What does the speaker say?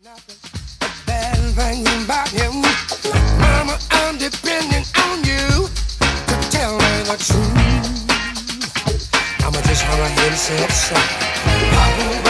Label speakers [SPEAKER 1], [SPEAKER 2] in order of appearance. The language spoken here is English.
[SPEAKER 1] Bad thing about him, Mama, I'm depending on you to tell me the truth. I'ma just hang my head and say it's so.